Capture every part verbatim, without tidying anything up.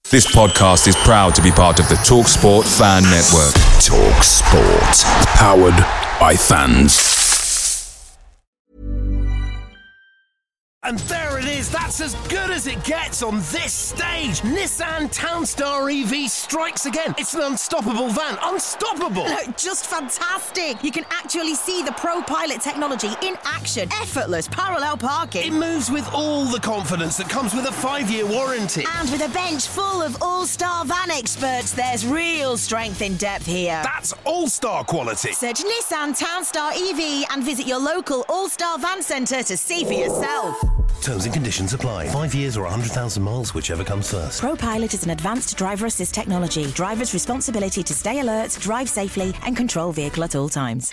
This podcast is proud to be part of the TalkSport Fan Network. TalkSport. Powered by fans. And there it is, that's as good as it gets on this stage. Nissan Townstar E V strikes again. It's an unstoppable van, unstoppable. Look, just fantastic. You can actually see the ProPilot technology in action. Effortless parallel parking. It moves with all the confidence that comes with a five-year warranty. And with a bench full of all-star van experts, there's real strength in depth here. That's all-star quality. Search Nissan Townstar E V and visit your local all-star van centre to see for yourself. Terms and conditions apply. Five years or one hundred thousand miles, whichever comes first. ProPilot is an advanced driver assist technology. Driver's responsibility to stay alert, drive safely and control vehicle at all times.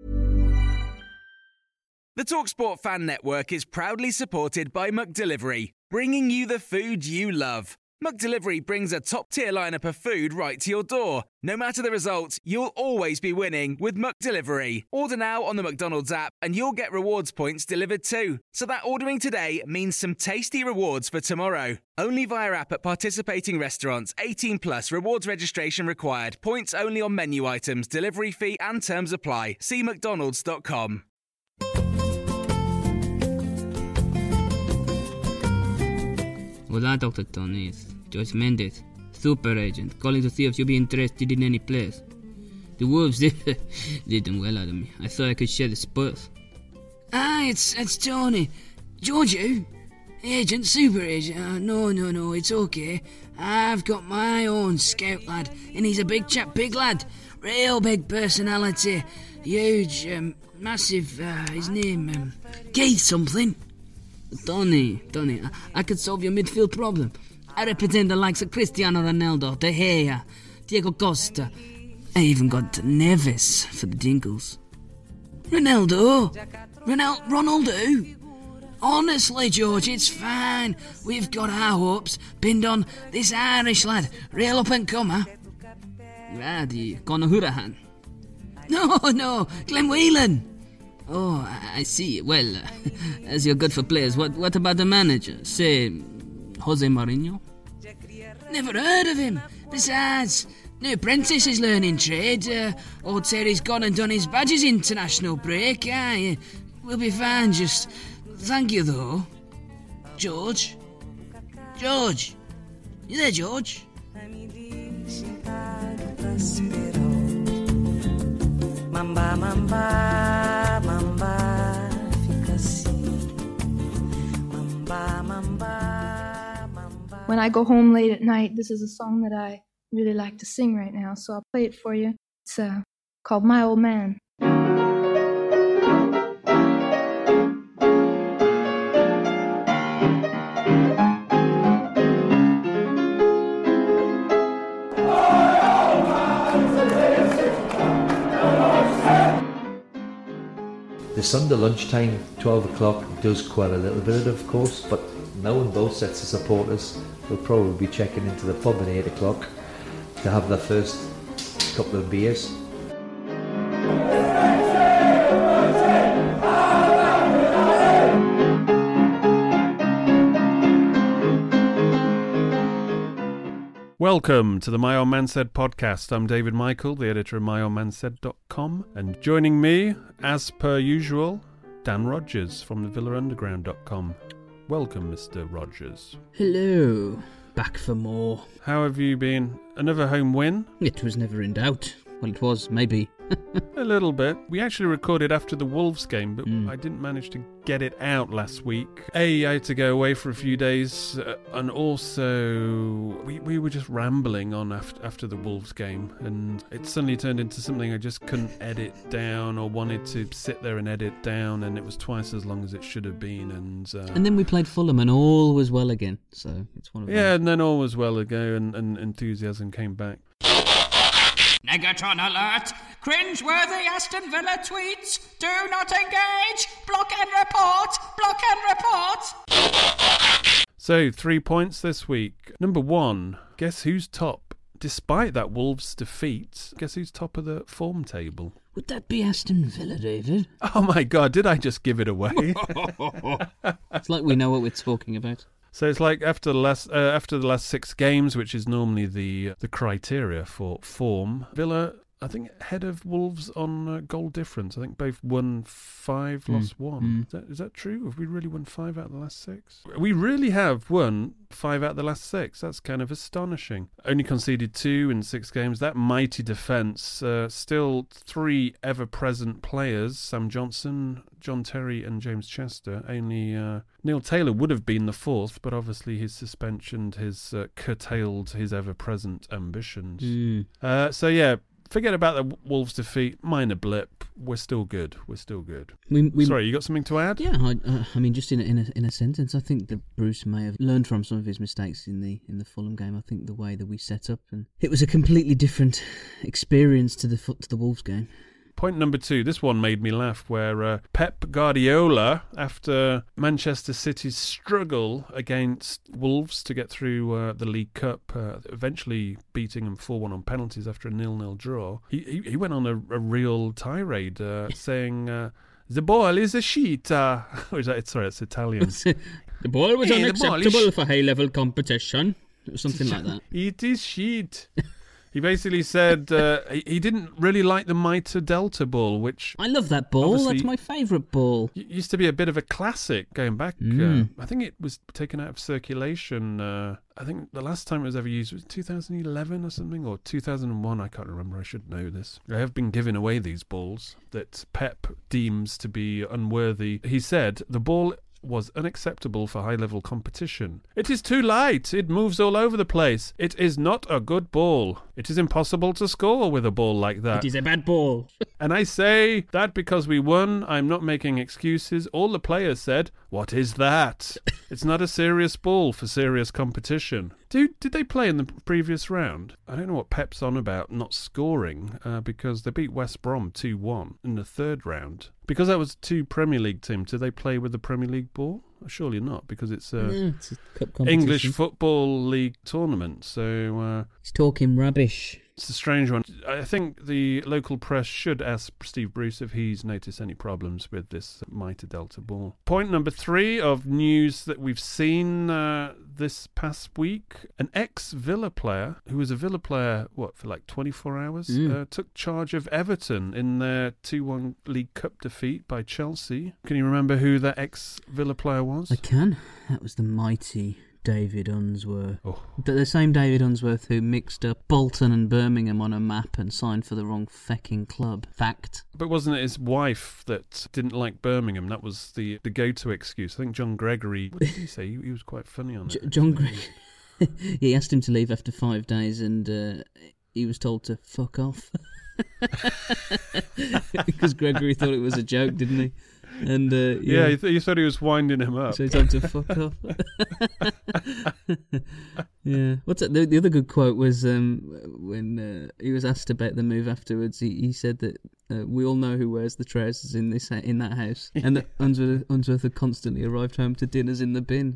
The TalkSport Fan Network is proudly supported by McDelivery, bringing you the food you love. McDelivery brings a top-tier lineup of food right to your door. No matter the result, you'll always be winning with McDelivery. Order now on the McDonald's app and you'll get rewards points delivered too. So that ordering today means some tasty rewards for tomorrow. Only via app at participating restaurants. eighteen plus, rewards registration required. Points only on menu items, delivery fee and terms apply. See mcdonalds dot com. Hola, Doctor Tony. It's Joyce Mendes, super agent, calling to see if you'll be interested in any players. The Wolves did, did them well out of me. I thought I could share the spoils. Ah, it's it's Tony. Giorgio? Agent, super agent. Uh, no, no, no, it's okay. I've got my own scout lad, and he's a big chap, big lad. Real big personality. Huge, um, massive, uh, his name, um, Keith something. Tony, Tony, I, I could solve your midfield problem. I represent the likes of Cristiano Ronaldo, De Gea, Diego Costa. I even got Neves for the Dinkles. Ronaldo? Ronal- Ronaldo? Honestly, George, it's fine. We've got our hopes pinned on this Irish lad, real up-and-comer. Ah, the Conor Hurahan. No, no, Glenn Whelan. Oh, I see. Well, uh, as you're good for players, what what about the manager? Say, Jose Mourinho? Never heard of him. Besides, no apprentice is learning trade. Uh, old Terry's gone and done his badges international break. Aye, we'll be fine, just thank you, though. George? George? You there, George? Mamba, mamba, mamba, fica assim. Mamba, mamba, mamba. When I go home late at night, this is a song that I really like to sing right now, so I'll play it for you. It's uh, called My Old Man. The Sunday lunchtime, twelve o'clock, does quite a little bit of course, but knowing both sets of supporters, they'll probably be checking into the pub at eight o'clock to have their first couple of beers. Welcome to the My Old Man Said podcast. I'm David Michael, the editor of my old man said dot com, and joining me, as per usual, Dan Rogers from the villa underground dot com. Welcome, Mister Rogers. Hello. Back for more. How have you been? Another home win? It was never in doubt. Well, it was, maybe. A little bit. We actually recorded after the Wolves game, but Mm. I didn't manage to get it out last week. A, I had to go away for a few days, uh, and also we, we were just rambling on after, after the Wolves game, and it suddenly turned into something I just couldn't edit down or wanted to sit there and edit down, and it was twice as long as it should have been. And uh, And then we played Fulham and all was well again, so it's one of yeah, those. and then all was well ago, and, and enthusiasm came back. Negatron alert! Cringeworthy Aston Villa tweets! Do not engage! Block and report! Block and report! So, three points this week. Number one, guess who's top? Despite that Wolves defeat, guess who's top of the form table? Would that be Aston Villa, David? Oh my God, did I just give it away? It's like we know what we're talking about. So it's like after the last uh, after the last six games, which is normally the the criteria for form, Villa, I think, ahead of Wolves on uh, goal difference. I think both won five, mm. lost one. Mm. Is, that, is that true? Have we really won five out of the last six? We really have won five out of the last six. That's kind of astonishing. Only conceded two in six games. That mighty defence. Uh, still three ever-present players. Sam Johnson, John Terry and James Chester. Only uh, Neil Taylor would have been the fourth, but obviously his suspension has uh, curtailed his ever-present ambitions. Mm. Uh, so, yeah, forget about the Wolves defeat. Minor blip. We're still good. We're still good. We, we, Sorry, you got something to add? Yeah, I, uh, I mean, just in a, in a in a sentence, I think that Bruce may have learned from some of his mistakes in the in the Fulham game. I think the way that we set up, and it was a completely different experience to the to the Wolves game. Point number two, this one made me laugh, where uh, Pep Guardiola, after Manchester City's struggle against Wolves to get through uh, the League Cup, uh, eventually beating them four one on penalties after a nil-nil draw, he, he, he went on a, a real tirade uh, saying, uh, the ball is a sheet. Uh, or is that, sorry, it's Italian. The ball was hey, unacceptable ball is... for high-level competition. It was something like that. It is sheet. He basically said uh, he, he didn't really like the Mitre Delta ball, which... I love that ball. That's my favourite ball. Used to be a bit of a classic going back. Mm. Uh, I think it was taken out of circulation. Uh, I think the last time it was ever used was two thousand eleven or something, or two thousand one. I can't remember. I should know this. I have been giving away these balls that Pep deems to be unworthy. He said the ball was unacceptable for high-level competition. It is too light. It moves all over the place. It is not a good ball. It is impossible to score with a ball like that. It is a bad ball. And I say that because we won. I'm not making excuses. All the players said, what is that? It's not a serious ball for serious competition. Dude, did they play in the previous round? I don't know what Pep's on about not scoring uh, because they beat West Brom two one in the third round. Because that was two Premier League teams, do they play with the Premier League ball? Surely not, because it's a, yeah, it's a cup English Football League tournament. So uh, he's talking rubbish. It's a strange one. I think the local press should ask Steve Bruce if he's noticed any problems with this Mitre Delta ball. Point number three of news that we've seen uh, this past week. An ex-Villa player, who was a Villa player, what, for like twenty-four hours, mm. uh, took charge of Everton in their two one League Cup defeat by Chelsea. Can you remember who that ex-Villa player was? I can. That was the mighty David Unsworth. Oh. The same David Unsworth who mixed up Bolton and Birmingham on a map and signed for the wrong fecking club. Fact. But wasn't it his wife that didn't like Birmingham? That was the, the go-to excuse. I think John Gregory, what did he say? He, he was quite funny on it. J- John Gregory. He asked him to leave after five days and uh, he was told to fuck off. Because Gregory thought it was a joke, didn't he? And uh, yeah, yeah you, th- you thought he was winding him up. So he told him to fuck off. Yeah. What's that? The, the other good quote was um, when uh, he was asked about the move afterwards. He, he said that uh, we all know who wears the trousers in this in that house, and that Unsworth, Unsworth had constantly arrived home to dinners in the bin.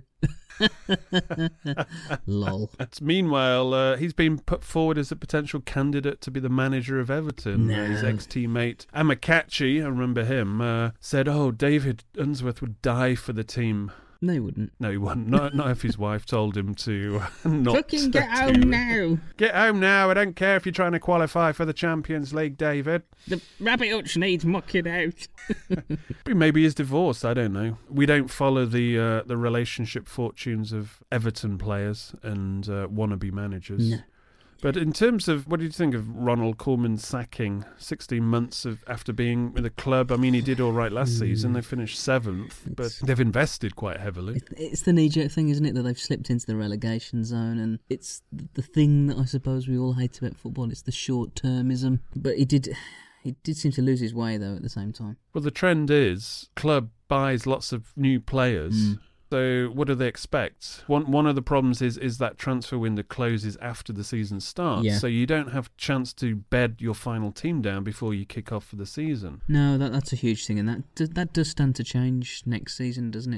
Lol. Meanwhile, uh, he's been put forward as a potential candidate to be the manager of Everton. No. Uh, his ex-teammate Amakachi, I remember him, uh, said, "Oh, David Unsworth would die for the team." No, he wouldn't. No, he wouldn't. Not, not if his wife told him to not. Fucking get home to, now. Get home now. I don't care if you're trying to qualify for the Champions League, David. The rabbit hutch needs mucking out. Maybe he's divorced. I don't know. We don't follow the uh, the relationship fortunes of Everton players and uh, wannabe managers. No. But in terms of, what do you think of Ronald Koeman's sacking? sixteen months of after being with the club. I mean, he did all right last mm. season. They finished seventh, it's, but they've invested quite heavily. It's the knee-jerk thing, isn't it, that they've slipped into the relegation zone, and it's the thing that I suppose we all hate about football. It's the short-termism. But he did... He did seem to lose his way, though, at the same time. Well, the trend is club buys lots of new players. Mm. So what do they expect? One one of the problems is is that transfer window closes after the season starts. Yeah. So you don't have a chance to bed your final team down before you kick off for the season. No, that that's a huge thing, and that that does stand to change next season, doesn't it? And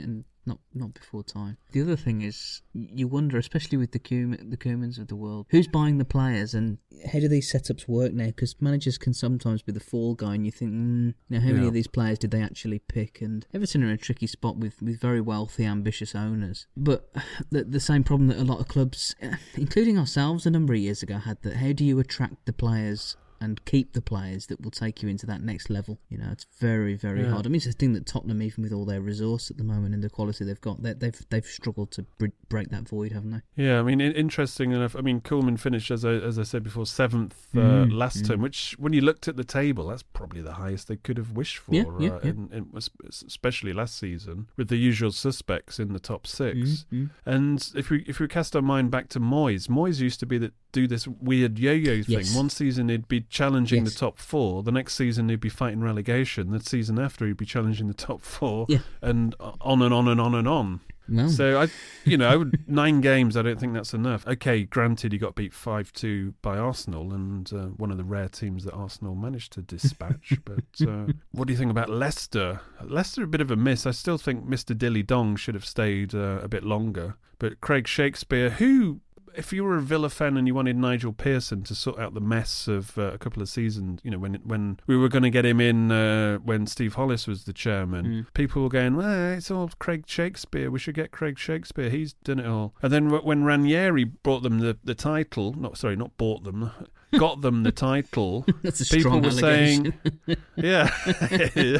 Not not before time. The other thing is, you wonder, especially with the Koeman, the Koemans of the world, who's buying the players and how do these setups work now? Because managers can sometimes be the fall guy, and you think, mm, now how many Yeah. of these players did they actually pick? And Everton are in a tricky spot with, with very wealthy, ambitious owners. But the the same problem that a lot of clubs, including ourselves, a number of years ago had. That how do you attract the players and keep the players that will take you into that next level? You know, it's very, very Yeah. hard. I mean, it's a thing that Tottenham, even with all their resource at the moment and the quality they've got, they, they've they've struggled to br- break that void, haven't they? Yeah, I mean, in- interesting enough, I mean, Koeman finished, as I, as I said before, seventh uh, Mm, last mm. term, which, when you looked at the table, that's probably the highest they could have wished for, Yeah, yeah, uh, yeah. In, in, especially last season, with the usual suspects in the top six. Mm, mm. And if we if we cast our mind back to Moyes, Moyes used to be that do this weird yo-yo thing. Yes. One season he'd be challenging Yes. the top four, the next season he'd be fighting relegation, the season after he'd be challenging the top four, Yeah. and on and on and on and on. Well, So I, you know, I would nine games. I don't think that's enough. Okay, granted, he got beat five two by Arsenal, and uh, one of the rare teams that Arsenal managed to dispatch. But uh, what do you think about Leicester? Leicester a bit of a miss. I still think Mister Dilly Dong should have stayed uh, a bit longer. But Craig Shakespeare, who, if you were a Villa fan and you wanted Nigel Pearson to sort out the mess of uh, a couple of seasons, you know, when when we were going to get him in uh, when Steve Hollis was the chairman, Mm. people were going, well, it's all Craig Shakespeare. We should get Craig Shakespeare. He's done it all. And then when Ranieri brought them the, the title, not sorry, not bought them, got them the title, that's a people strong were allegation. saying, yeah.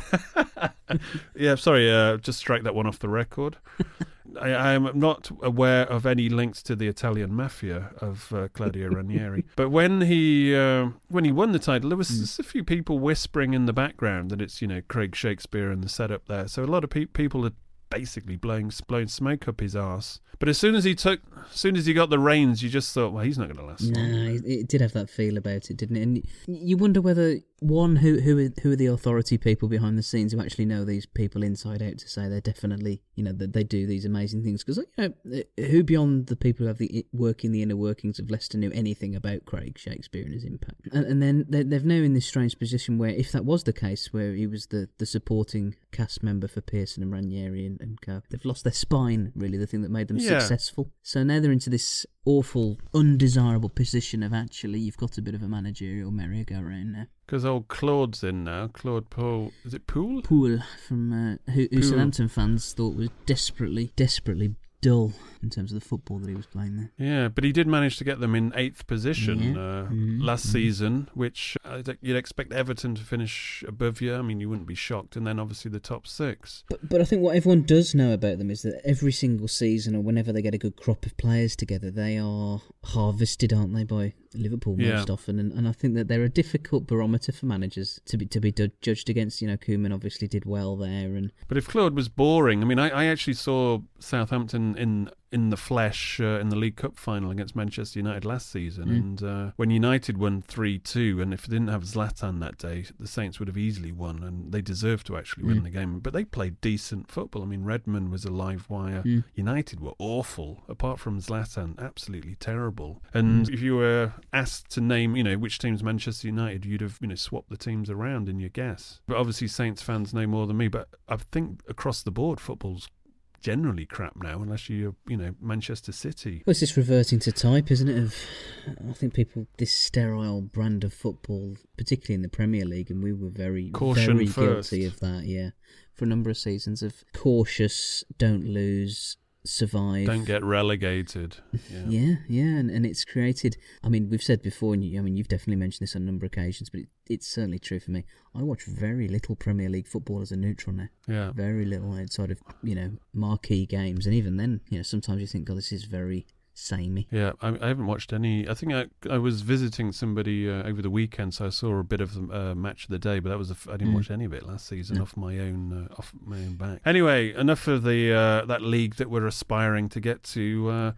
yeah, sorry, uh, just strike that one off the record. I, I am not aware of any links to the Italian mafia of uh, Claudio Ranieri. But when he uh, when he won the title, there was Mm. just a few people whispering in the background that it's, you know, Craig Shakespeare and the setup there. So a lot of pe- people had basically blowing blowing smoke up his arse. But as soon as he took, as soon as he got the reins, you just thought, well, he's not going to last long. No, it, it did have that feel about it, didn't it? And you wonder whether, one, who who are, who are the authority people behind the scenes who actually know these people inside out to say they're definitely, you know, that they do these amazing things. Because, you know, who beyond the people who have the working the inner workings of Leicester knew anything about Craig Shakespeare and his impact? And, and then they, they've now in this strange position where, if that was the case, where he was the, the supporting cast member for Pearson and Ranieri and, and co, they've lost their spine, really, the thing that made them Yeah. successful. So now they're into this awful, undesirable position of actually you've got a bit of a managerial merry-go-round now. Because old Claude's in now. Claude Poole. Is it Poole? Poole, from uh, who, who Poole. Southampton fans thought was desperately, desperately dull in terms of the football that he was playing there. Yeah, but he did manage to get them in eighth position Yeah. uh, Mhm. last Mhm. season, which I think you'd expect Everton to finish above you. I mean, you wouldn't be shocked. And then obviously the top six. But but I think what everyone does know about them is that every single season, or whenever they get a good crop of players together, they are harvested, aren't they, by Liverpool Yeah. most often. And, and I think that they're a difficult barometer for managers to be to be du- judged against. You know, Koeman obviously did well there, and But if Claude was boring, I mean, I, I actually saw Southampton in in the flesh uh, in the League Cup final against Manchester United last season. Mm. And uh, when United won three two, and if they didn't have Zlatan that day, the Saints would have easily won, and they deserved to actually win Mm. the game. But they played decent football. I mean, Redmond was a live wire. Mm. United were awful, apart from Zlatan, absolutely terrible. And if you were asked to name, you know, which team's Manchester United, you'd have, you know, swapped the teams around in your guess. But obviously Saints fans know more than me, but I think across the board football's generally crap now, unless you're, you know, Manchester City. well, it's just reverting to type, isn't it? Of I think people this sterile brand of football, particularly in the Premier League, and we were very Caution very first. guilty of that. Yeah, for a number of seasons of cautious, don't lose, survive. Don't get relegated. Yeah. Yeah, yeah, and, and it's created. I mean, we've said before, and you, I mean, you've definitely mentioned this on a number of occasions, but it, it's certainly true for me. I watch very little Premier League football as a neutral now. Yeah. Very little outside of, you know, marquee games, and even then, you know, sometimes you think, God, this is very samey. Yeah, I, I haven't watched any. I think I I was visiting somebody uh, over the weekend, so I saw a bit of the uh, match of the day, but that was a f- I didn't Mm. watch any of it last season No. off my own uh, off my own back. Anyway, enough of the uh, that league that we're aspiring to get to. Uh,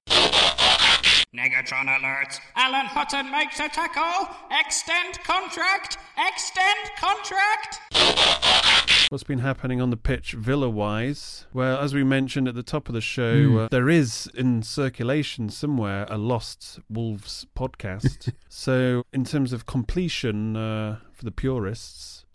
Negatron alert. Alan Hutton makes a tackle. Extend contract. Extend contract. What's been happening on the pitch Villa-wise? Well, as we mentioned at the top of the show, Mm. uh, there is in circulation somewhere a Lost Wolves podcast. So in terms of completion uh, for the purists,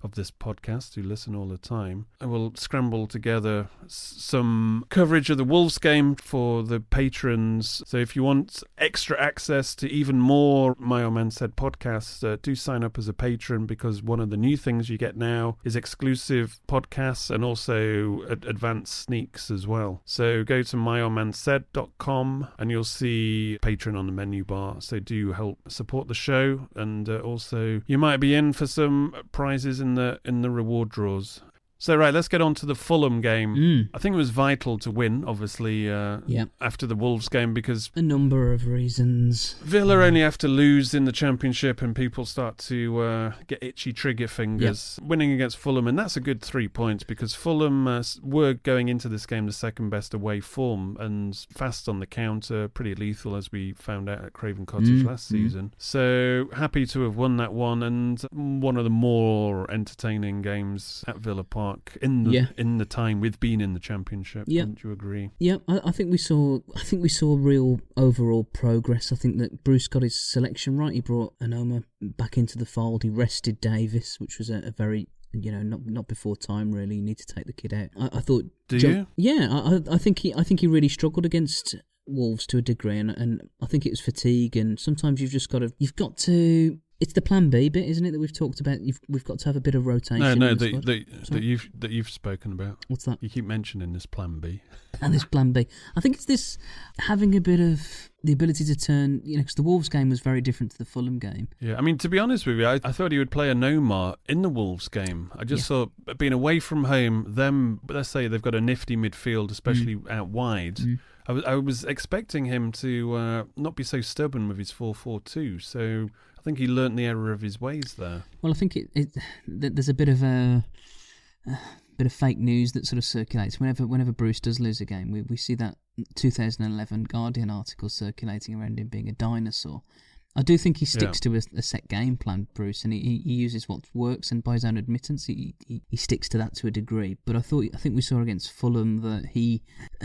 of this podcast who listen all the time. I will scramble together s- some coverage of the Wolves game for the patrons. So if you want extra access to even more My Old Man Said podcasts, uh, do sign up as a patron, because one of the new things you get now is exclusive podcasts and also ad- advanced sneaks as well. So go to my old man said dot com and you'll see Patreon on the menu bar. So do help support the show, and uh, also you might be in for some prizes in the in the reward draws. So, right, let's get on to the Fulham game. Mm. I think it was vital to win, obviously, uh, yep. after the Wolves game, because a number of reasons. Villa only have to lose in the Championship and people start to uh, get itchy trigger fingers. Yep. Winning against Fulham, and that's a good three points, because Fulham uh, were going into this game the second best away form and fast on the counter, pretty lethal, as we found out at Craven Cottage mm. last season. Mm. So, happy to have won that one, and one of the more entertaining games at Villa Park in the yeah. in the time we've been in the Championship. Yep. Wouldn't you agree? Yeah, I, I think we saw. I think we saw real overall progress. I think that Bruce got his selection right. He brought Anoma back into the fold. He rested Davis, which was a, a very, you know, not not before time really. You need to take the kid out. I, I thought. Do John, you? Yeah, I, I think he. I think he really struggled against Wolves to a degree, and and I think it was fatigue. And sometimes you've just got to. You've got to. It's the plan B bit, isn't it, that we've talked about? You've, we've got to have a bit of rotation. No, no, in the that, squad. that, that you've that you've spoken about. What's that? You keep mentioning this plan B. And this plan B. I think it's this having a bit of the ability to turn, you know, because the Wolves game was very different to the Fulham game. Yeah, I mean, to be honest with you, I, I thought he would play a Nomar in the Wolves game. I just yeah. thought, being away from home, them, let's say they've got a nifty midfield, especially mm. out wide. Mm. I was, I was expecting him to uh, not be so stubborn with his four four two, so I think he learnt the error of his ways there. Well, I think it, it there's a bit of a, a bit of fake news that sort of circulates whenever whenever Bruce does lose a game. We we see that two thousand eleven Guardian article circulating around him being a dinosaur. I do think he sticks yeah. to a, a set game plan, Bruce, and he, he uses what works, and by his own admittance, he, he he sticks to that to a degree. But I thought I think we saw against Fulham that he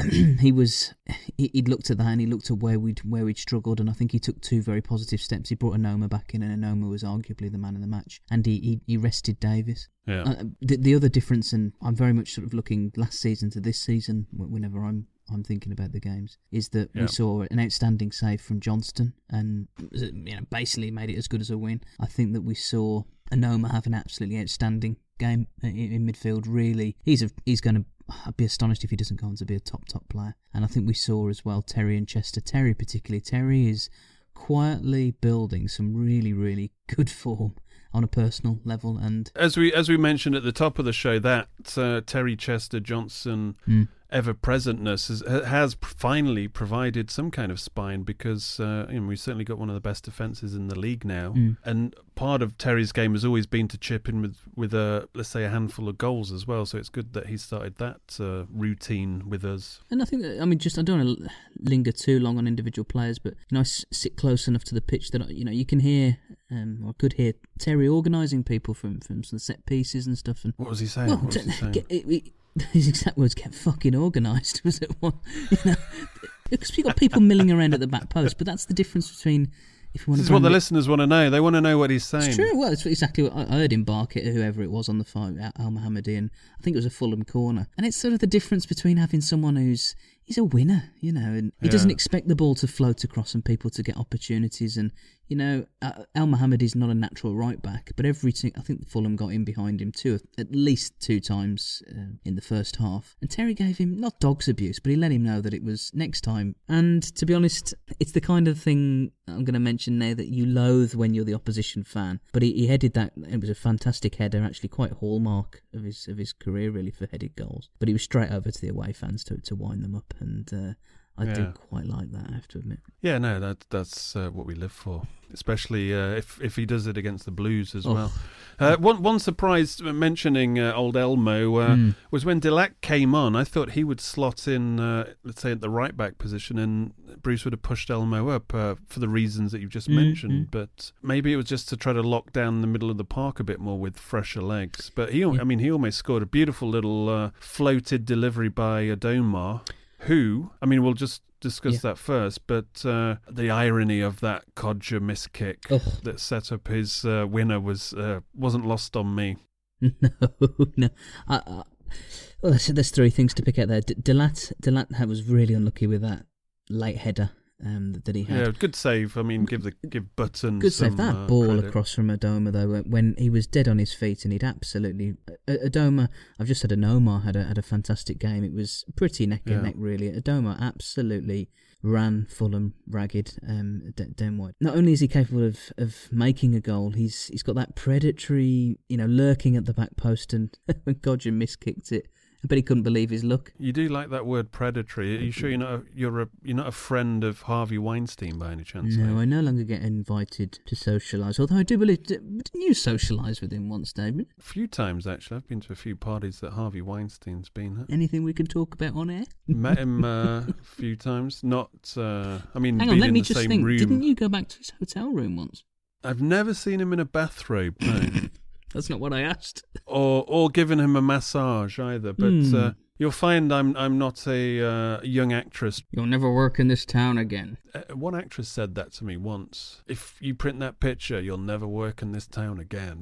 he was he, he'd looked at that and he looked at where we'd where we'd struggled, and I think he took two very positive steps. He brought Anoma back in, and Anoma was arguably the man of the match, and he he, he rested Davis. Yeah. Uh, the the other difference, and I'm very much sort of looking last season to this season whenever I'm. I'm thinking about the games, is that yeah. we saw an outstanding save from Johnston and you know basically made it as good as a win. I think that we saw Anoma have an absolutely outstanding game in, in midfield. Really, he's a, he's going to. I'd be astonished if he doesn't go on to be a top top player. And I think we saw as well Terry and Chester. Terry particularly. Terry is quietly building some really really good form on a personal level. And as we as we mentioned at the top of the show, that uh, Terry Chester Johnson. Mm. ever-presentness has, has finally provided some kind of spine, because uh, you know, we've certainly got one of the best defences in the league now. Mm. And part of Terry's game has always been to chip in with, with a, let's say, a handful of goals as well. So it's good that he started that uh, routine with us. And I think that, I mean, just I don't want to linger too long on individual players, but you know, I s- sit close enough to the pitch that you know you can hear, um, or could hear Terry organising people from from some set pieces and stuff. And what was he saying? Well, what was he saying? Get, it, it, his exact words, get fucking organised, was it one? You know, because we've got people milling around at the back post, but that's the difference between... If you want this to is what the it, listeners want to know. They want to know what he's saying. It's true. Well, it's exactly what I heard him bark at whoever it was on the phone, Al Mohammadi, and I think it was a Fulham corner. And it's sort of the difference between having someone who's he's a winner, you know, and he yeah. doesn't expect the ball to float across and people to get opportunities. And you know, uh, Al Mohammadi is not a natural right back, but every t- I think Fulham got in behind him two, at least two times uh, in the first half. And Terry gave him not dog's abuse, but he let him know that it was next time. And to be honest, it's the kind of thing I'm going to mention now that you loathe when you're the opposition fan. But he, he headed that. It was a fantastic header, actually quite hallmark of his of his career really for headed goals. But he was straight over to the away fans to to wind them up, and uh, I yeah. did quite like that, I have to admit. Yeah, no, that that's uh, what we live for. Especially uh, if if he does it against the Blues as oh. well. Uh, one one surprise mentioning uh, old Elmo uh, mm. was when Delac came on. I thought he would slot in, uh, let's say, at the right back position, and Bruce would have pushed Elmo up uh, for the reasons that you've just mm, mentioned. Mm. But maybe it was just to try to lock down the middle of the park a bit more with fresher legs. But he, yeah. I mean, he almost scored a beautiful little uh, floated delivery by Adomar, who, I mean, we'll just discuss yeah. that first, but uh, the irony of that Kodja miss kick oh. that set up his uh, winner was uh, wasn't lost on me. No, no. I, I, well, there's, there's three things to pick out there. D- Delat, Delat was really unlucky with that late header um, that he had. Yeah, good save. I mean, give the give Button Good some save. That uh, ball credit. across from Adoma, though, when he was dead on his feet and he'd absolutely... Adoma, I've just said Anomar had a, had a fantastic game. It was pretty neck and Yeah. neck, really. Adoma absolutely ran Fulham ragged um, d- down wide. Not only is he capable of, of making a goal, he's he's got that predatory, you know, lurking at the back post, and when Godja miskicked it, I bet he couldn't believe his luck. You do like that word predatory. Are you sure you're not a, you're a you're not a friend of Harvey Weinstein by any chance? No, mate? I no longer get invited to socialise, although I do believe... Didn't you socialise with him once, David? A few times, actually. I've been to a few parties that Harvey Weinstein's been at. Anything we can talk about on air? Met him uh, a few times. Not, uh, I mean, Hang been on, let in me the just same think. room. Didn't you go back to his hotel room once? I've never seen him in a bathrobe, no. That's not what I asked. or or given him a massage either. But Hmm. uh, you'll find I'm I'm not a uh, young actress. You'll never work in this town again. Uh, one actress said that to me once. If you print that picture, you'll never work in this town again.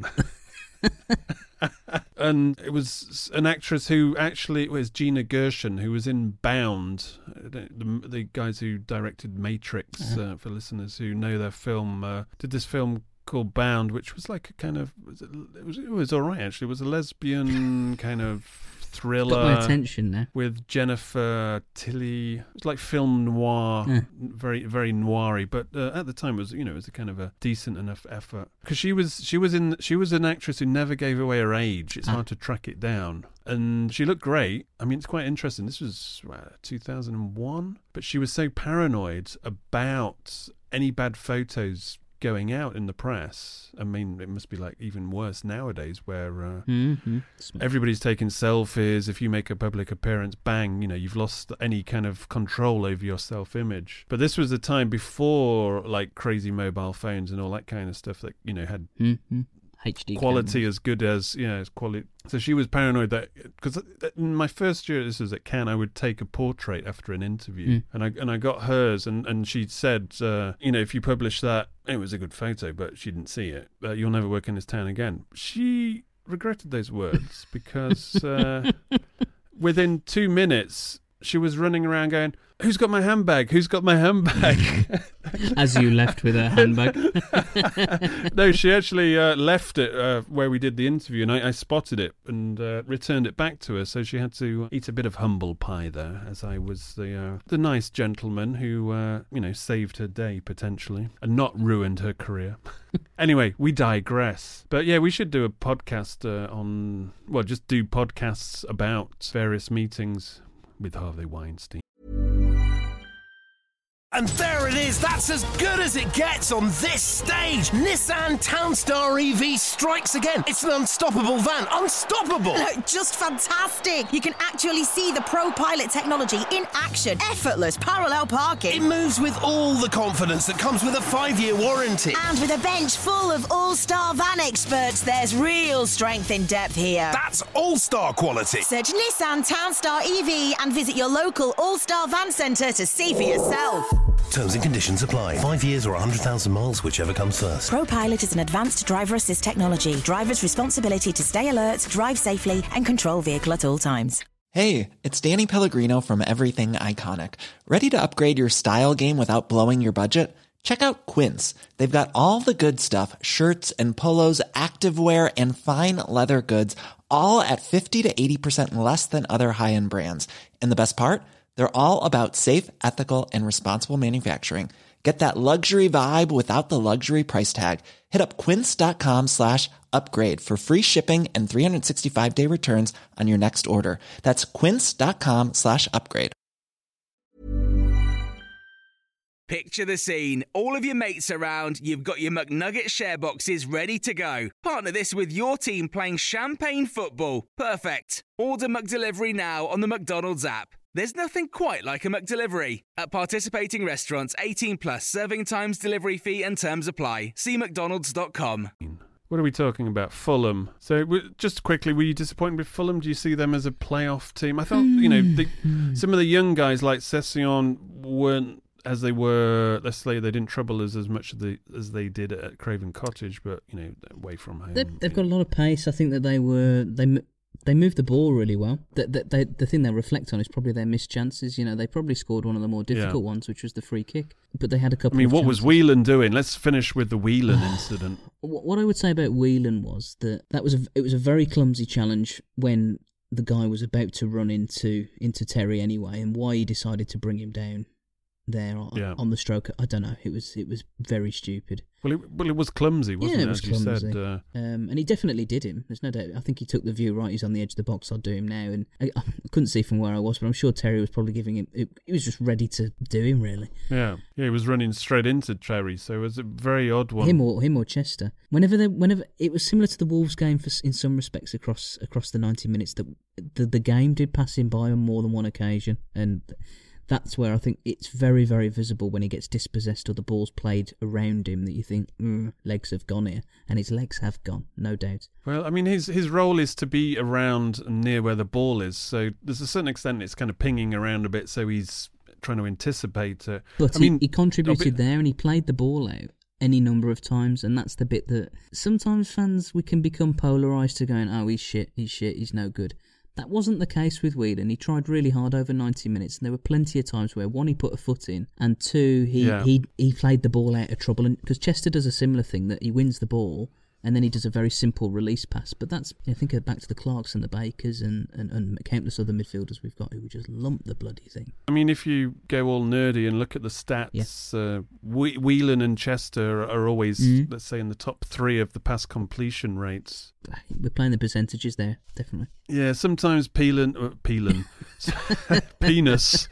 And it was an actress who actually, it was Gina Gershon, who was in Bound, the, the, the guys who directed Matrix, Uh-huh. uh, for listeners who know their film, uh, did this film called Bound, which was like a kind of, was it, it was it was all right actually. It was a lesbian kind of thriller. Got my attention now. With Jennifer Tilly. It was like film noir, Yeah. very very noiry, but uh, at the time it was, you know, it was a kind of a decent enough effort. Because she was she was in she was an actress who never gave away her age. It's Ah. hard to track it down. And she looked great. I mean, it's quite interesting. This was uh, two thousand one, but she was so paranoid about any bad photos going out in the press. I mean, it must be like even worse nowadays, where uh, Mm-hmm. everybody's taking selfies. If you make a public appearance, bang, you know, you've lost any kind of control over your self-image. But this was the time before like crazy mobile phones and all that kind of stuff that, you know, had Mm-hmm. H D quality camera. as good as, you know, as quality. So she was paranoid that, because in my first year, this was at Cannes, I would take a portrait after an interview, Mm. and I and I got hers, and and she said, uh, you know, if you publish that, it was a good photo, but she didn't see it. Uh, you'll never work in this town again. She regretted those words because uh, within two minutes she was running around going, "Who's got my handbag? Who's got my handbag?" As you left with her handbag. No, she actually uh, left it uh, where we did the interview, and I, I spotted it and uh, returned it back to her. So she had to eat a bit of humble pie there, as I was the uh, the nice gentleman who uh, you know, saved her day potentially and not ruined her career. Anyway, we digress. But yeah, we should do a podcast uh, on well, just do podcasts about various meetings with Harvey Weinstein. And there it is, that's as good as it gets on this stage. Nissan Townstar E V strikes again. It's an unstoppable van, unstoppable. Look, just fantastic. You can actually see the Pro Pilot technology in action. Effortless parallel It parking. moves with all the confidence that comes with a five-year warranty. And with a bench full of all-star van experts, there's real strength in depth here. That's all-star quality. Search Nissan Townstar E V and visit your local all-star van centre to see for yourself. Terms and conditions apply. Five years or one hundred thousand miles, whichever comes first. ProPilot is an advanced driver assist technology. Driver's responsibility to stay alert, drive safely, and control vehicle at all times. Hey, it's Danny Pellegrino from Everything Iconic. Ready to upgrade your style game without blowing your budget? Check out Quince. They've got all the good stuff, shirts and polos, activewear, and fine leather goods, all at fifty to eighty percent less than other high-end brands. And the best part? They're all about safe, ethical, and responsible manufacturing. Get that luxury vibe without the luxury price tag. Hit up quince.com slash upgrade for free shipping and three sixty-five day returns on your next order. That's quince.com slash upgrade. Picture the scene. All of your mates around, you've got your McNugget share boxes ready to go. Partner this with your team playing champagne football. Perfect. Order McDelivery now on the McDonald's app. There's nothing quite like a McDelivery. At participating restaurants, eighteen plus, serving times, delivery fee and terms apply. See mcdonalds dot com. What are we talking about? Fulham. So w- just quickly, were you disappointed with Fulham? Do you see them as a playoff team? I thought, you know, the, some of the young guys like Session weren't as they were, let's say they didn't trouble us as much as they, as they did at Craven Cottage, but, you know, away from home. They've, they've got a lot of pace. I think that they were... they. They moved the ball really well. The, the, they, the thing they reflect on is probably their missed chances. You know, they probably scored one of the more difficult yeah. ones, which was the free kick. But they had a couple. I mean, of what chances. was Whelan doing? Let's finish with the Whelan incident. What I would say about Whelan was that that was a, it was a very clumsy challenge when the guy was about to run into into Terry anyway, and why he decided to bring him down there on, yeah. on the stroke. I don't know. It was it was very stupid. Well, it, well, it was clumsy, wasn't yeah, it? it was as clumsy. You said, uh... um, and he definitely did him. There's no doubt. I think he took the view, right, he's on the edge of the box, I'll do him now. And I, I couldn't see from where I was, but I'm sure Terry was probably giving him... It, he was just ready to do him, really. Yeah, yeah, he was running straight into Terry, so it was a very odd one. Him or him or Chester. Whenever they, whenever it was similar to the Wolves game for, in some respects across across the ninety minutes. That the the game did pass him by on more than one occasion, and that's where I think it's very, very visible when he gets dispossessed or the ball's played around him that you think, mm, legs have gone here. And his legs have gone, no doubt. Well, I mean, his his role is to be around and near where the ball is. So there's a certain extent it's kind of pinging around a bit, so he's trying to anticipate it. But I he, mean, he contributed there and he played the ball out any number of times, and that's the bit that sometimes fans, we can become polarised to going, oh, he's shit, he's shit, he's no good. That wasn't the case with Whelan. He tried really hard over ninety minutes, and there were plenty of times where, one, he put a foot in, and two, he yeah. he, he played the ball out of trouble. And because Chester does a similar thing, that he wins the ball, and then he does a very simple release pass. But that's, I think, back to the Clarks and the Bakers and, and, and countless other midfielders we've got who would just lump the bloody thing. I mean, if you go all nerdy and look at the stats, yeah. uh, Whe- Whelan and Chester are always, mm-hmm. let's say, in the top three of the pass completion rates. We're playing the percentages there, definitely. Yeah, sometimes Peelan, uh, Peelan, penis.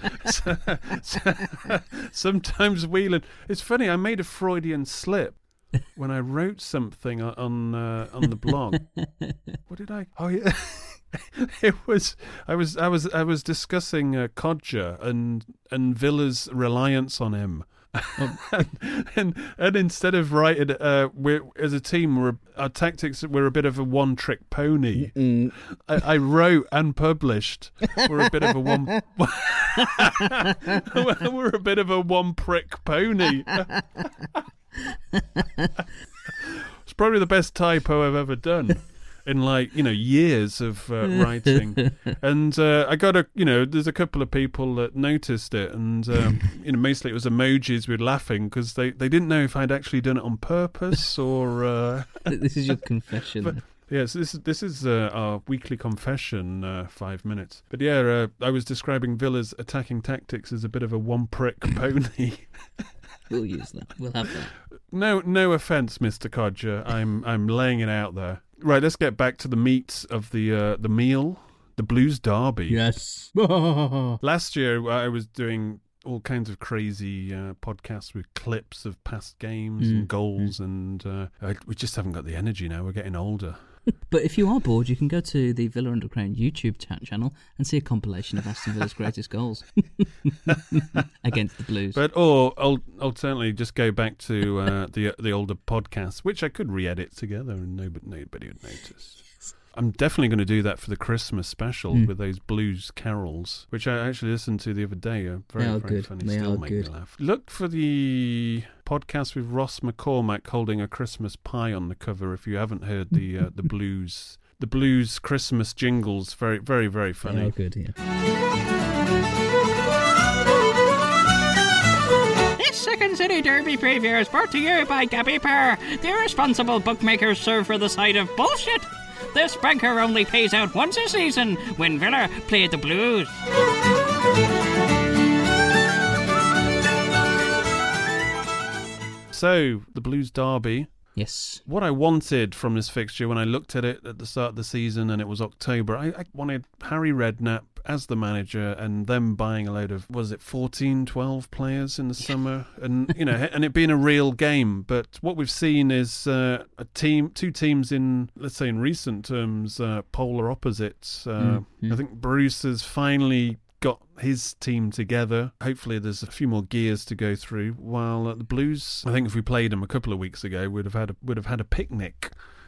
Sometimes Whelan. It's funny, I made a Freudian slip when I wrote something on uh, on the blog. What did I? Oh yeah, it was. I was. I was. I was discussing uh, Codger and and Villa's reliance on him. Oh. and, and and instead of writing, uh, we're as a team, we're, our tactics were a bit of a one-trick pony. I, I wrote and published. We're a bit of a one. We're a bit of a one-prick pony. It's probably the best typo I've ever done in, like, you know, years of uh, writing. And uh, I got a, you know, there's a couple of people that noticed it, and um, you know, mostly it was emojis with laughing because they, they didn't know if I'd actually done it on purpose or. Uh... This is your confession. But, yeah, so this is this is uh, our weekly confession, uh, five minutes. But yeah, uh, I was describing Villa's attacking tactics as a bit of a one prick pony. We'll use that. We'll have that. No, no offence, Mister Codger. I'm I'm laying it out there. Right, let's get back to the meat of the uh, the meal, the Blues Derby. Yes. Last year, I was doing all kinds of crazy uh, podcasts with clips of past games mm. and goals, mm. and uh, I, we just haven't got the energy now. We're getting older. But if you are bored, you can go to the Villa Underground YouTube chat channel and see a compilation of Aston Villa's greatest goals against the Blues. But or I'll alternately just go back to uh, the the older podcasts, which I could re-edit together and nobody, nobody would notice. I'm definitely going to do that for the Christmas special mm. with those blues carols, which I actually listened to the other day. Are very, they are very good. funny. They Still are make good. me laugh. Look for the podcast with Ross McCormack holding a Christmas pie on the cover. If you haven't heard the uh, the blues, the blues Christmas jingles, very, very, very funny. They are good. Yeah. This Second City Derby preview is brought to you by Gabby Pear. The irresponsible bookmakers serve for the side of bullshit. This banker only pays out once a season when Villa play the Blues. So, the Blues Derby. Yes. What I wanted from this fixture when I looked at it at the start of the season and it was October, I, I wanted Harry Redknapp as the manager and them buying a load of, was it fourteen, twelve players in the summer? And, you know, and it being a real game. But what we've seen is uh, a team, two teams in, let's say in recent terms, uh, polar opposites. Uh, mm-hmm. I think Bruce has finally got his team together. Hopefully there's a few more gears to go through, while uh, the Blues, I think if we played them a couple of weeks ago, would have had a, would have had a picnic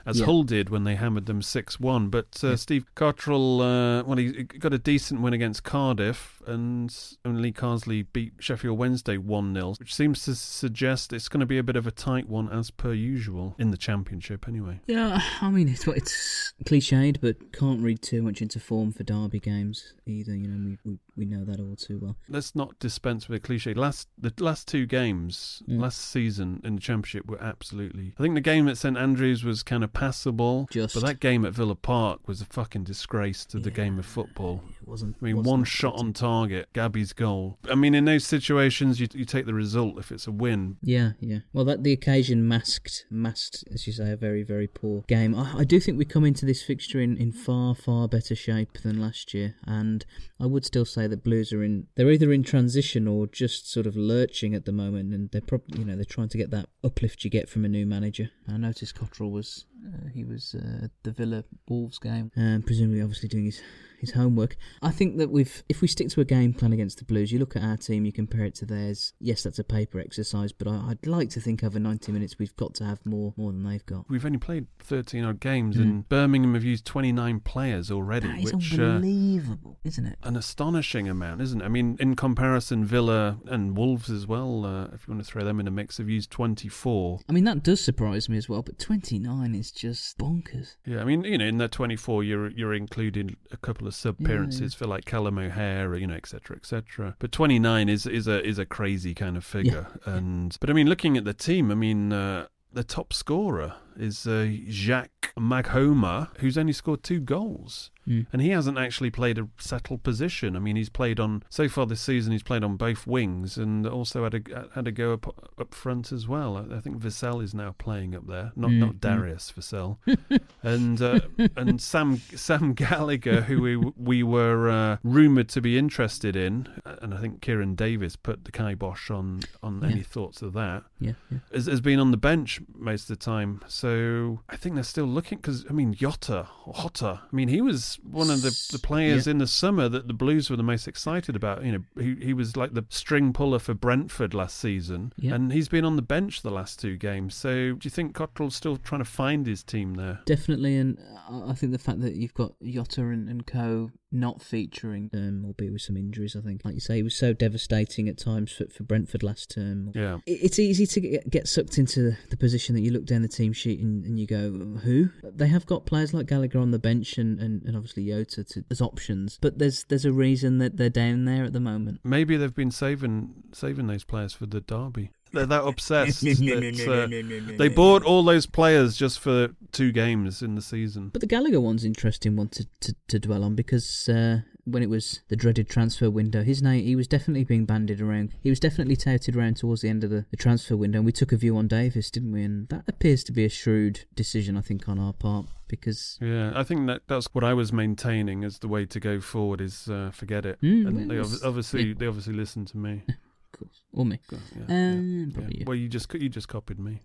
as Yeah. Hull did when they hammered them six one. But uh, Yeah. Steve Cottrell, uh, well, he got a decent win against Cardiff, and Lee Carsley beat Sheffield Wednesday one nil, which seems to suggest it's going to be a bit of a tight one as per usual in the Championship anyway. Yeah, I mean, it's it's cliched, but can't read too much into form for derby games either. You know, we we, we know that all too well. Let's not dispense with a cliche. Last the last two games Mm. last season in the Championship were absolutely. I think the game at St Andrews was kind of passable, Just. but that game at Villa Park was a fucking disgrace to the game of football. It wasn't. I mean, wasn't one that shot good. on target, Gabby's goal. I mean, in those situations, you you take the result if it's a win. Yeah, yeah. Well, that the occasion masked, masked, as you say, a very, very poor game. I, I do think we come into this fixture in, in far, far better shape than last year, and I would still say that Blues are in. They're either in transition or just sort of lurching at the moment, and they're probably, you know, they're trying to get that uplift you get from a new manager. I noticed Cottrell was uh, he was uh, at the Villa Wolves game, um, presumably, obviously doing his. his homework. I think that we've, if we stick to a game plan against the Blues, you look at our team, you compare it to theirs. Yes, that's a paper exercise, but I, I'd like to think over ninety minutes we've got to have more more than they've got. We've only played thirteen odd games, Mm. and Birmingham have used twenty-nine players already, That is which unbelievable, uh, isn't it? an astonishing amount, isn't it? I mean, in comparison, Villa and Wolves as well, uh, if you want to throw them in the mix, have used twenty-four. I mean, that does surprise me as well, but twenty-nine is just bonkers. Yeah, I mean, you know, in that twenty-four, you're you're including a couple of sub appearances Yeah. for like Callum O'Hare, you know, et cetera, et cetera. But twenty-nine is is a is a crazy kind of figure. Yeah. And but I mean, looking at the team, I mean, uh, the top scorer is uh, Jacques Maghoma, who's only scored two goals. Mm. And he hasn't actually played a settled position. I mean, he's played on, so far this season, he's played on both wings and also had a had a go up up front as well. I, I think Vassell is now playing up there, not Mm, not mm. Darius Vassell. and uh, and Sam Sam Gallagher, who we we were uh, rumoured to be interested in, and I think Kieran Davis put the kibosh on, on Yeah. any thoughts of that, Yeah, yeah. has, has been on the bench most of the time. So I think they're still looking, because, I mean, Jota, Jota, I mean, he was one of the, the players Yeah. in the summer that the Blues were the most excited about. You know, he, he was like the string puller for Brentford last season, Yeah. and he's been on the bench the last two games. So do you think Cottrell's still trying to find his team there? Definitely, and I I think the fact that you've got Jota and, and co not featuring, um, albeit with some injuries, I think, like you say, he was so devastating at times for, for Brentford last term. Yeah. It- It's easy to get, get sucked into the position that you look down the team sheet and, and you go, who? They have got players like Gallagher on the bench and, and, and obviously Jota to, as options, but there's there's a reason that they're down there at the moment. Maybe they've been saving saving those players for the derby. They're that obsessed that uh, they bought all those players just for two games in the season. But the Gallagher one's an interesting one to, to, to dwell on because uh, when it was the dreaded transfer window, his name, he was definitely being bandied around. He was definitely touted around towards the end of the, the transfer window, and we took a view on Davis, didn't we? And that appears to be a shrewd decision, I think, on our part. Because yeah, I think that that's what I was maintaining as the way to go forward is uh, forget it, Mm, and they well, ob- obviously yeah. they obviously listened to me. Of course, or me. Yeah, Um, yeah. probably you. Well, you just you just copied me.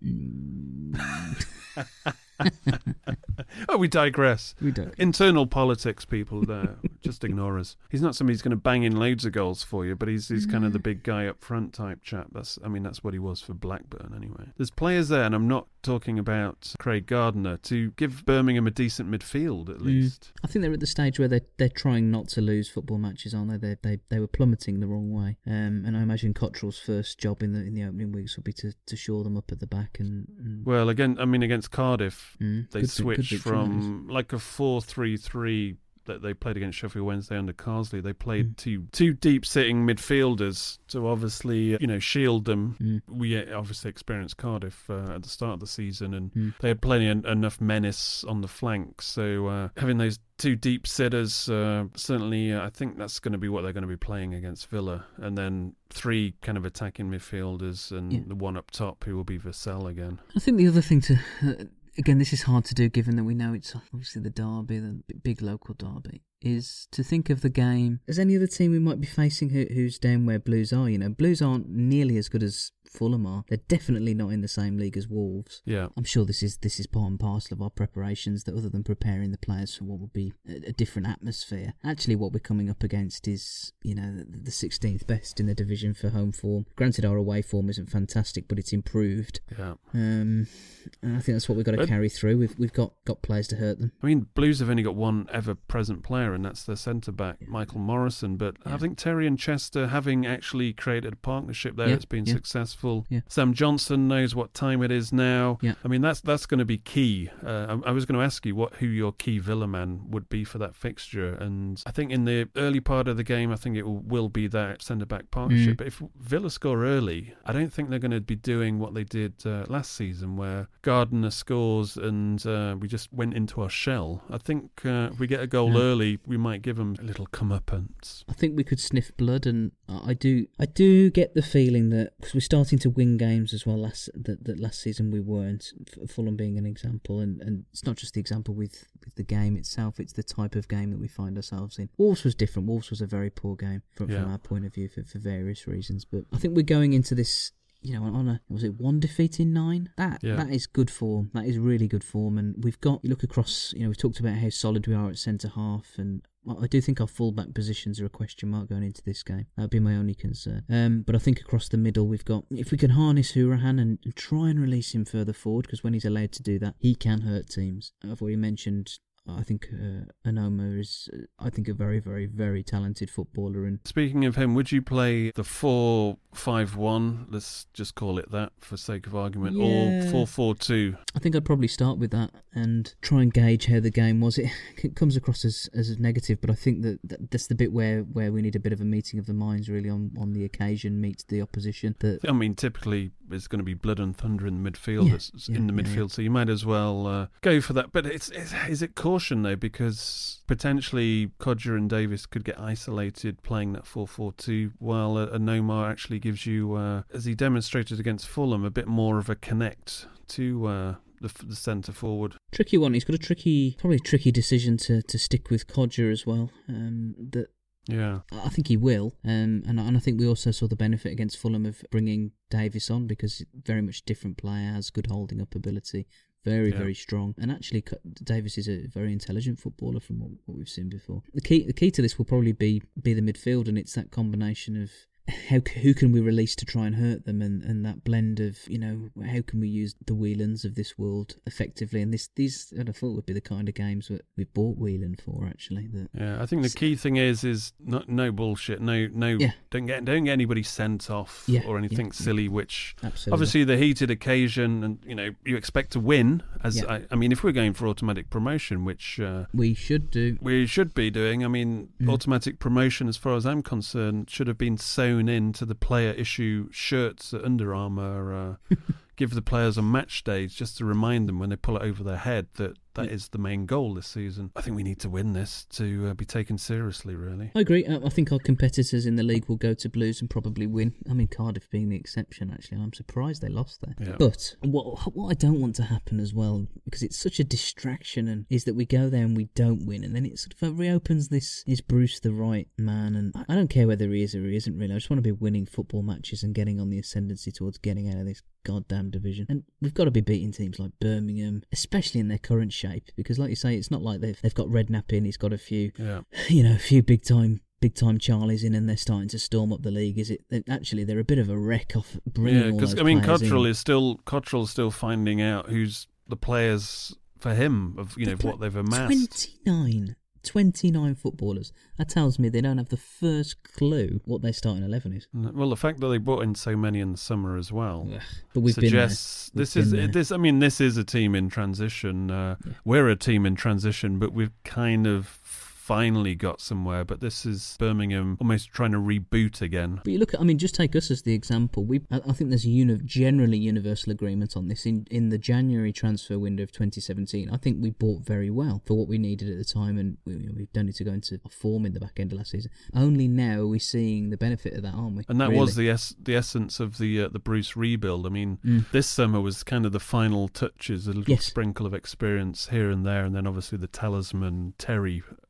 Mm. Oh, we digress. We don't. Internal politics, people. There, just ignore us. He's not somebody who's going to bang in loads of goals for you, but he's he's kind of the big guy up front type chap. That's I mean that's what he was for Blackburn anyway. There's players there, and I'm not talking about Craig Gardner, to give Birmingham a decent midfield at least. Mm. I think they're at the stage where they're, they're trying not to lose football matches, aren't they? They they, they were plummeting the wrong way. Um, and I imagine Cottrell's first job in the in the opening weeks will be to, to shore them up at the back. And, and Well, again, I mean against Cardiff, Mm, they good vi- good switched victory, from like a four three three that they played against Sheffield Wednesday under Carsley. They played Mm. two two deep sitting midfielders to obviously uh, you know shield them. Mm. We uh, obviously experienced Cardiff uh, at the start of the season, and Mm. they had plenty en- enough menace on the flanks. So uh, having those two deep sitters, uh, certainly uh, I think that's going to be what they're going to be playing against Villa, and then three kind of attacking midfielders and Yeah. the one up top who will be Vassell again. I think the other thing to... Uh, again, this is hard to do given that we know it's obviously the derby, the b- big local derby, is to think of the game as any other team we might be facing who, who's down where Blues are. You know, Blues aren't nearly as good as Fulham are. They're definitely not in the same league as Wolves. Yeah. I'm sure this is this is part and parcel of our preparations, that other than preparing the players for what would be a, a different atmosphere, actually what we're coming up against is, you know, the, the sixteenth best in the division for home form. Granted, our away form isn't fantastic, but it's improved. Yeah. Um, and I think that's what we've got to But- carry through. We've we've got, got players to hurt them. I mean, Blues have only got one ever-present player, and that's their centre-back, Michael Morrison. But Yeah. I think Terry and Chester, having actually created a partnership there, Yeah, it's been yeah. successful. Yeah. Sam Johnson knows what time it is now. Yeah. I mean, that's that's going to be key. Uh, I, I was going to ask you what who your key Villa man would be for that fixture, and I think in the early part of the game, I think it will, will be that centre-back partnership. Mm. But if Villa score early, I don't think they're going to be doing what they did uh, last season, where Gardner scores and uh, we just went into our shell. I think uh, if we get a goal Yeah. early, we might give them a little comeuppance. I think we could sniff blood, and I do, I do get the feeling that because we're starting to win games as well. Last that, that last season we weren't. F- Fulham being an example, and, and it's not just the example with, with the game itself; it's the type of game that we find ourselves in. Wolves was different. Wolves was a very poor game from, Yeah. from our point of view for, for various reasons. But I think we're going into this, you know, on a, was it one defeat in nine? That Yeah. that is good form. That is really good form. And we've got, you look across, you know, we've talked about how solid we are at centre half, and I do think our full-back positions are a question mark going into this game. That would be my only concern. Um, but I think across the middle, we've got, if we can harness Hourihane and, and try and release him further forward, because when he's allowed to do that, he can hurt teams. I've already mentioned, I think uh, Anoma is, uh, I think, a very, very, very talented footballer. And Speaking of him, would you play the four five one, let's just call it that for sake of argument, Yeah. or four four two? I think I'd probably start with that and try and gauge how the game was. It, it comes across as, as a negative, but I think that, that that's the bit where, where we need a bit of a meeting of the minds, really, on, on the occasion meets the opposition. That I mean, typically it's going to be blood and thunder in the midfield. Yeah, It's yeah, in the yeah, midfield, yeah. so you might as well uh, go for that. But it's, it's is it caution though, because potentially Codger and Davis could get isolated playing that four four two, while a, a Nomar actually gives you, uh, as he demonstrated against Fulham, a bit more of a connect to uh, the, the centre forward. tricky one. He's got a tricky, probably tricky decision to, to stick with Codger as well. Um, that Yeah. I think he will, um, and and I think we also saw the benefit against Fulham of bringing Davis on, because very much different player, has good holding up ability. Very, Yeah. very strong. And actually, Co- Davis is a very intelligent footballer from what, what we've seen before. The key the key to this will probably be, be the midfield, and it's that combination of how who can we release to try and hurt them, and, and that blend of, you know, how can we use the Whelans of this world effectively. And this these, I'd have thought, would be the kind of games that we bought Whelan for, actually. That Yeah, I think the key thing is is not, no bullshit, no no Yeah. don't get don't get anybody sent off Yeah, or anything yeah, silly. Which Absolutely. obviously the heated occasion, and you know you expect to win. As Yeah. I, I mean, if we're going for automatic promotion, which uh, we should do. we should be doing, I mean, Mm. automatic promotion, as far as I'm concerned, should have been sewn into the player issue shirts at Under Armour. Uh, give the players on match days just to remind them when they pull it over their head that that is the main goal this season. I think we need to win this to uh, be taken seriously, really. I agree. I I think our competitors in the league will go to Blues and probably win. I mean, Cardiff being the exception, actually. I'm surprised they lost there. Yeah. But what what I don't want to happen as well, because it's such a distraction, and is that we go there and we don't win, and then it sort of reopens this, is Bruce the right man? And I- I don't care whether he is or he isn't, really. I just want to be winning football matches and getting on the ascendancy towards getting out of this goddamn division. And we've got to be beating teams like Birmingham, especially in their current shape, because like you say, it's not like they've they've got Redknapp in, he's got a few, Yeah. you know, a few big time big time Charlies in, and they're starting to storm up the league. Is it they- actually they're a bit of a wreck off bringing Yeah, all because those I mean, players Cottrell in. is still Cottrell's still finding out who's the players for him of you know They've what they've amassed. twenty-nine twenty-nine footballers. That tells me they don't have the first clue what their starting eleven is. Well, the fact that they brought in so many in the summer as well But we've suggests been there. this We've is been there. this. I mean, this is a team in transition. Uh, We're a team in transition, but we've kind of finally got somewhere. But this is Birmingham almost trying to reboot again. But you look at, I mean, just take us as the example. We, I, I think there's a uni- generally universal agreement on this. In in the January transfer window of twenty seventeen, I think we bought very well for what we needed at the time, and we, we don't need to go into a form in the back end of last season. Only now are we seeing the benefit of that, aren't we? And that Really. was the es- the essence of the uh, the Bruce rebuild. I mean, Mm. this summer was kind of the final touches, a little Yes. sprinkle of experience here and there, and then obviously the talisman Terry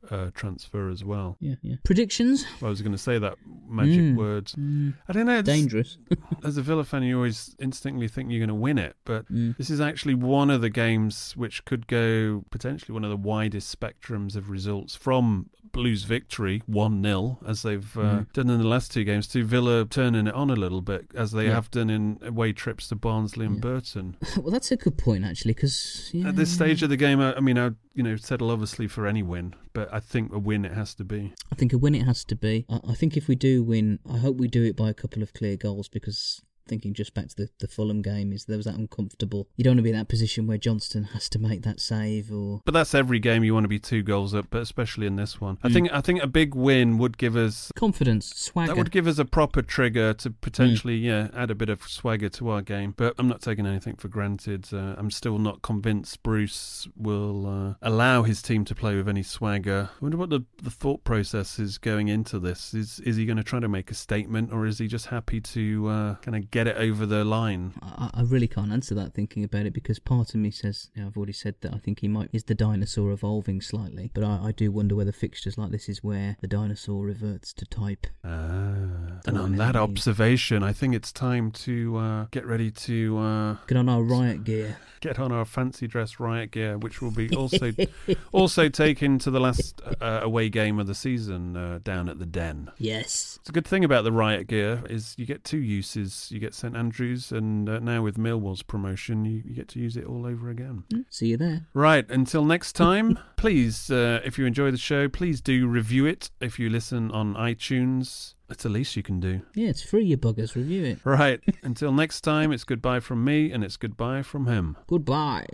uh, transfer as well. Yeah, yeah. Predictions? I was going to say that magic Mm, word. mm. I don't know. It's, Dangerous. As a Villa fan, you always instinctively think you're going to win it, but Mm. this is actually one of the games which could go potentially one of the widest spectrums of results from Blues victory, one nil, as they've uh, Mm. done in the last two games, to Villa turning it on a little bit, as they Yeah. have done in away trips to Barnsley and Burton. Well, that's a good point, actually, because... Yeah. At this stage of the game, I, I mean, I you know settle obviously for any win, but I think a win it has to be. I think a win it has to be. I, I think if we do win, I hope we do it by a couple of clear goals, because... Thinking just back to the, the Fulham game, is there was that uncomfortable. You don't want to be in that position where Johnston has to make that save, or. But that's every game you want to be two goals up, but especially in this one. I Mm. think I think a big win would give us confidence, swagger. That would give us a proper trigger to potentially, mm. yeah, add a bit of swagger to our game. But I'm not taking anything for granted. Uh, I'm still not convinced Bruce will uh, allow his team to play with any swagger. I wonder what the, the thought process is going into this. Is is he going to try to make a statement, or is he just happy to uh, kind of get it over the line? I, I really can't answer that thinking about it, because part of me says, you know, I've already said that I think he might is the dinosaur evolving slightly, but I, I do wonder whether fixtures like this is where the dinosaur reverts to type. Ah, and on that observation, I think it's time to uh, get ready to uh, get on our riot gear. Get on our fancy dress riot gear, which will be also also taken to the last uh, away game of the season uh, down at the Den. Yes. It's a good thing about the riot gear is you get two uses. You get St Andrews, and uh, now with Millwall's promotion, you, you get to use it all over again. See you there. Right, until next time, please, uh, if you enjoy the show, please do review it. If you listen on iTunes, it's the least you can do. Yeah, it's free, you buggers. Review it. Right, until next time, it's goodbye from me, and it's goodbye from him. Goodbye.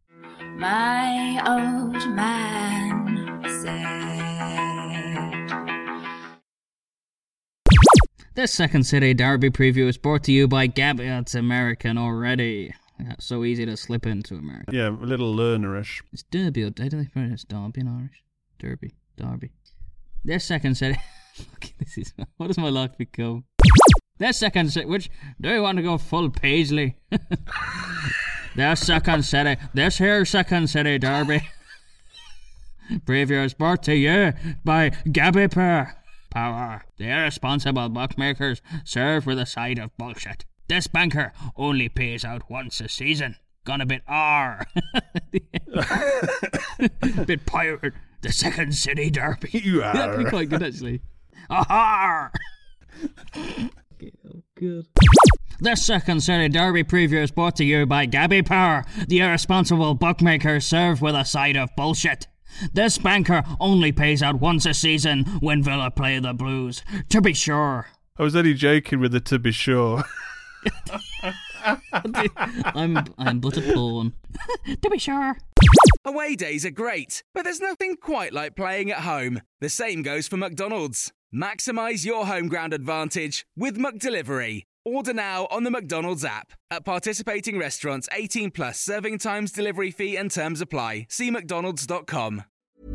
My old man said. This Second City Derby preview is brought to you by Gabby. It's American already. It's so easy to slip into America. Yeah, a little learnerish. It's Derby, or how do they pronounce Derby in Irish? Derby, Derby. This Second City. This is what does my luck become? This Second City. Which do you want to go full Paisley? This Second City. This here Second City Derby preview is brought to you by Gabby Per. Power. The irresponsible bookmakers serve with a side of bullshit. This banker only pays out once a season. Gone a bit R. Bit pirate. The Second City Derby. You are. That'd be quite good, actually. Aha! Okay, oh, good. This Second City Derby preview is brought to you by Gabby Power. The irresponsible bookmakers serve with a side of bullshit. This banker only pays out once a season when Villa play the Blues. To be sure. I was only joking with the to be sure. I'm I'm but a pawn. To be sure. Away days are great, but there's nothing quite like playing at home. The same goes for McDonald's. Maximise your home ground advantage with McDelivery. Order now on the McDonald's app. At participating restaurants, eighteen plus, serving times, delivery fee and terms apply. See mcdonalds dot com.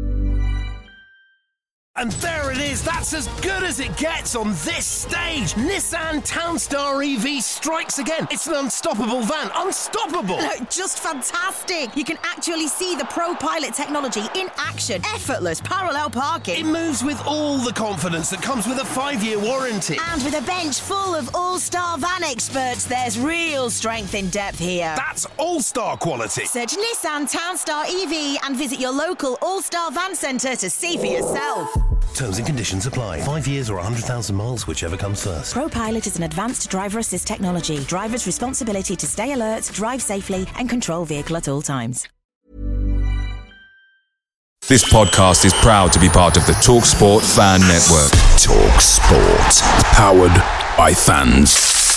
And there it is, that's as good as it gets on this stage. Nissan Townstar E V strikes again. It's an unstoppable van, unstoppable. Just fantastic. You can actually see the Pro Pilot technology in action. Effortless parallel parking. It moves with all the confidence that comes with a five-year warranty. And with a bench full of all-star van experts, there's real strength in depth here. That's all-star quality. Search Nissan Townstar E V and visit your local all-star van centre to see for yourself. Terms and conditions apply. Five years or one hundred thousand miles, whichever comes first. Pro Pilot is an advanced driver assist technology. Driver's responsibility to stay alert, drive safely, and control vehicle at all times. This podcast is proud to be part of the TalkSport Fan Network. TalkSport. Powered by fans.